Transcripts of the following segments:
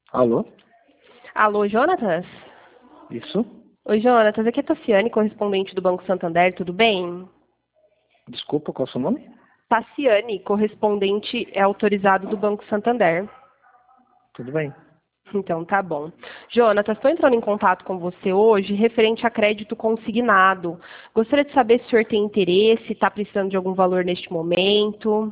Alô? Alô, Jonatas? Isso? Oi, Jonatas, aqui é Tassiane, correspondente do Banco Santander, tudo bem? Desculpa, qual é o seu nome? Tassiane, correspondente autorizado do Banco Santander. Tudo bem. Então, tá bom. Jonatas, estou entrando em contato com você hoje referente a crédito consignado. Gostaria de saber se o senhor tem interesse, está precisando de algum valor neste momento.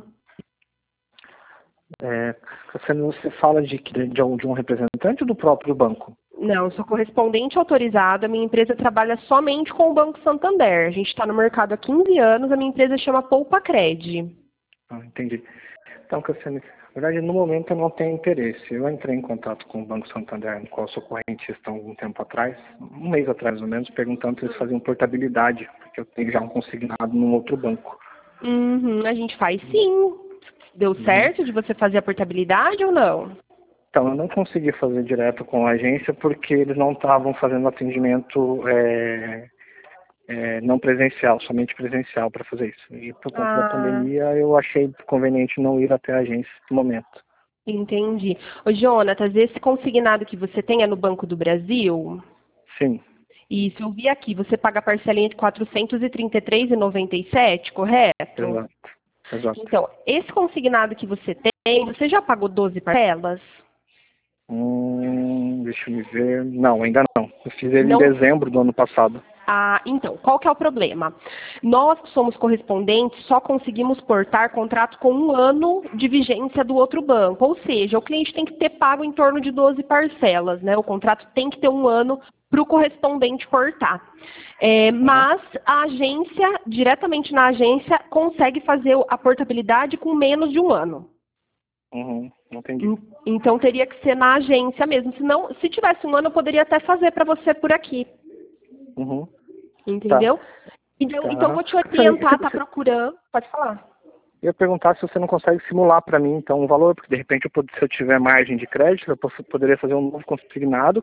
Você fala de um representante ou do próprio banco? Não, sou correspondente autorizada. A minha empresa trabalha somente com o Banco Santander. A gente está no mercado há 15 anos. A minha empresa chama Poupa Cred. Ah, entendi. Então, Cassiane, na verdade, no momento eu não tenho interesse. Eu entrei em contato com o Banco Santander, no qual sou correntista há algum tempo atrás, um mês atrás mais ou menos, perguntando se eles faziam portabilidade, porque eu tenho já um consignado num outro banco. A gente faz sim. Deu Uhum. certo de você fazer a portabilidade ou não? Então, eu não consegui fazer direto com a agência porque eles não estavam fazendo atendimento não presencial, somente presencial para fazer isso. E por conta da Ah, pandemia, eu achei conveniente não ir até a agência no momento. entendi. Ô, Jonatas, esse consignado que você tem é no Banco do Brasil? Sim, Isso, eu vi aqui. Você paga a parcelinha de R$ 433,97, correto? exato, exato. Então, esse consignado que você tem, você já pagou 12 parcelas? Deixa eu me ver. Não, ainda não. Eu fiz ele em Não. dezembro do ano passado. Ah, então, qual que é o problema? Nós que somos correspondentes só conseguimos portar contrato com 1 ano de vigência do outro banco, ou seja, o cliente tem que ter pago em torno de 12 parcelas, né? O contrato tem que ter 1 ano para o correspondente portar. Uhum, Mas a agência, diretamente na agência, consegue fazer a portabilidade com menos de 1 ano. entendi. Então teria que ser na agência mesmo. Senão, se tivesse 1 ano, eu poderia até fazer para você por aqui. Uhum, tá, Entendeu? Então tá. vou te orientar, tá procurando. Pode falar. Eu ia perguntar se você não consegue simular para mim, então, um valor, porque de repente, se eu tiver margem de crédito, poderia fazer um novo consignado,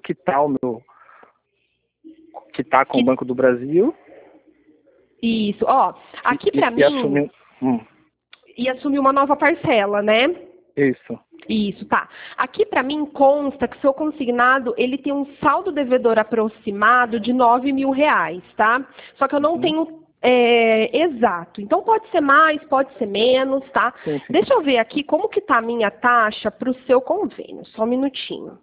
que tá com o Que, Banco do Brasil, isso, ó, e, aqui e, pra e mim assumir. ia assumir uma nova parcela, né? Isso. Isso, tá. Aqui pra mim consta que seu consignado ele tem um saldo devedor aproximado de R$ 9.000, tá? Só que eu não Uhum. tenho exato. Então pode ser mais, pode ser menos, tá? Sim, sim. Deixa eu ver aqui como que tá a minha taxa pro seu convênio. Só um minutinho.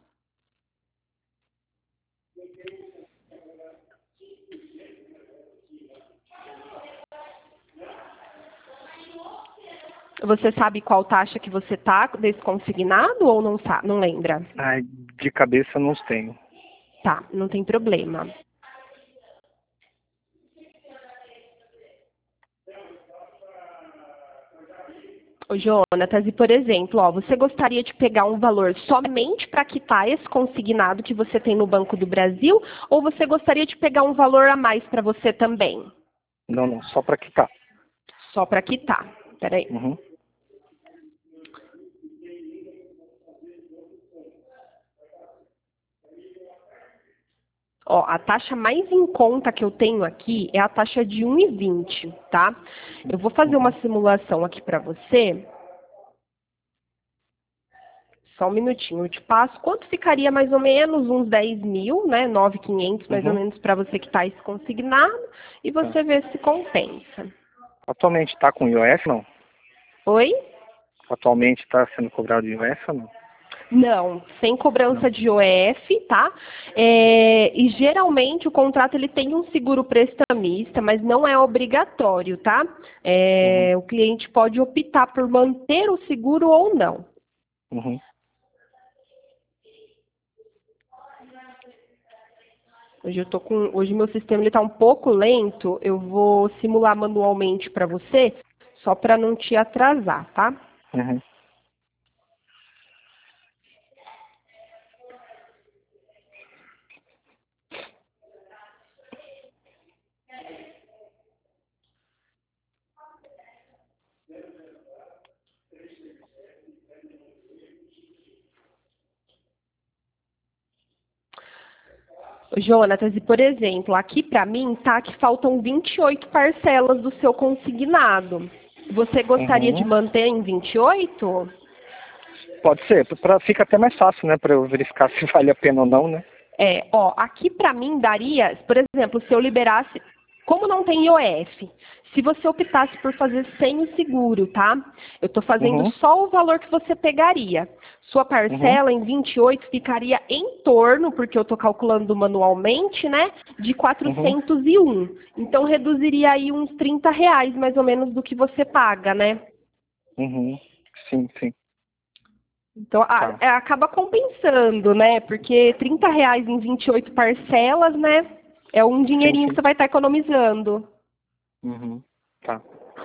Você sabe qual taxa que você tá desse consignado ou não sabe, não lembra? Ai, de cabeça eu não tenho. Tá, não tem problema. Ô, Jonatas, e por exemplo, ó, você gostaria de pegar um valor somente para quitar esse consignado que você tem no Banco do Brasil, ou você gostaria de pegar um valor a mais para você também? Não, não, só para quitar. Só para quitar. Peraí. Uhum. Ó, a taxa mais em conta que eu tenho aqui é a taxa de 1,20, tá? Eu vou fazer uma Uhum. simulação aqui para você. Só um minutinho, eu te passo. Quanto ficaria mais ou menos? Uns 10.000, né? 9.500 mais ou Uhum. menos para você quitar esse consignado e Tá. você ver se compensa. Atualmente está com IOF, não? Oi? Atualmente está sendo cobrado IOF ou não? Não, sem Não. cobrança de IOF, tá? E geralmente o contrato ele tem um seguro prestamista, mas não é obrigatório, tá? Uhum. O cliente pode optar por manter o seguro ou não. Uhum. Hoje meu sistema está um pouco lento. Eu vou simular manualmente para você, só para não te atrasar, tá? Uhum. Jonatas, e por exemplo, aqui para mim tá que faltam 28 parcelas do seu consignado. Você gostaria de Uhum. manter em 28? Pode ser, fica até mais fácil, né, para eu verificar se vale a pena ou não, né? Aqui para mim daria, por exemplo, se eu liberasse, como não tem IOF, se você optasse por fazer sem o seguro, tá? Eu estou fazendo só o valor que você pegaria. Sua parcela em 28 ficaria em torno, porque eu estou calculando manualmente, né, de 401. Então reduziria aí uns R$ 30 mais ou menos do que você paga, né? Sim, sim. Então, acaba compensando, né? Porque R$ 30 em 28 parcelas, né? É um dinheirinho que você vai estar economizando. Tá.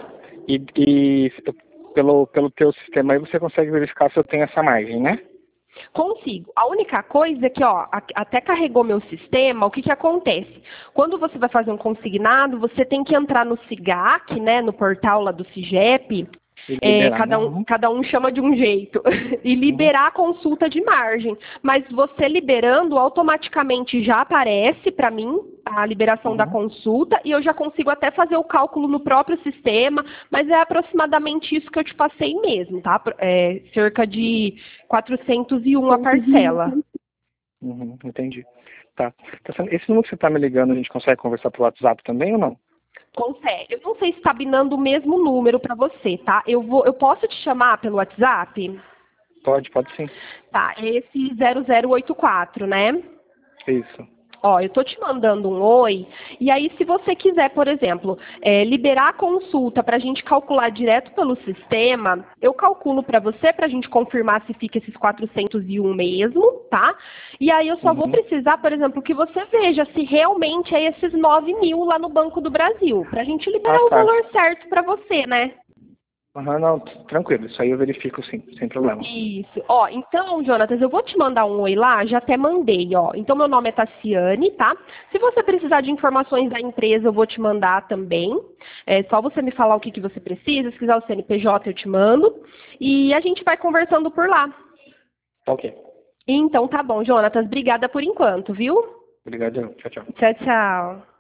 E pelo teu sistema aí você consegue verificar se eu tenho essa margem, né? Consigo. A única coisa é que, até carregou meu sistema, o que acontece? Quando você vai fazer um consignado, você tem que entrar no SIGAC, né? No portal lá do SIGEP. Cada um chama de um jeito, e liberar a consulta de margem. Mas você liberando, automaticamente já aparece para mim a liberação da consulta e eu já consigo até fazer o cálculo no próprio sistema, mas é aproximadamente isso que eu te passei mesmo, tá? Cerca de 401 a parcela. Entendi. Tá. Esse número que você está me ligando, a gente consegue conversar pelo WhatsApp também ou não? Consegue. Eu não sei se está binando o mesmo número para você, tá? Eu posso te chamar pelo WhatsApp? Pode sim. Tá, é esse 0084, né? Isso. Eu tô te mandando um oi, e aí se você quiser, por exemplo, liberar a consulta para a gente calcular direto pelo sistema, eu calculo para você, para a gente confirmar se fica esses 401 mesmo, tá? E aí eu só vou precisar, por exemplo, que você veja se realmente é esses 9.000 lá no Banco do Brasil, para a gente liberar o valor certo para você, né? Não, tranquilo, isso aí eu verifico sim, sem problema. Isso. Então, Jonatas, eu vou te mandar um oi lá, já até mandei, Então, meu nome é Tassiane, tá? Se você precisar de informações da empresa, eu vou te mandar também. É só você me falar o que você precisa, se quiser o CNPJ, eu te mando. E a gente vai conversando por lá. Ok. Então, tá bom, Jonatas. Obrigada por enquanto, viu? Obrigado. Tchau, tchau. Tchau, tchau.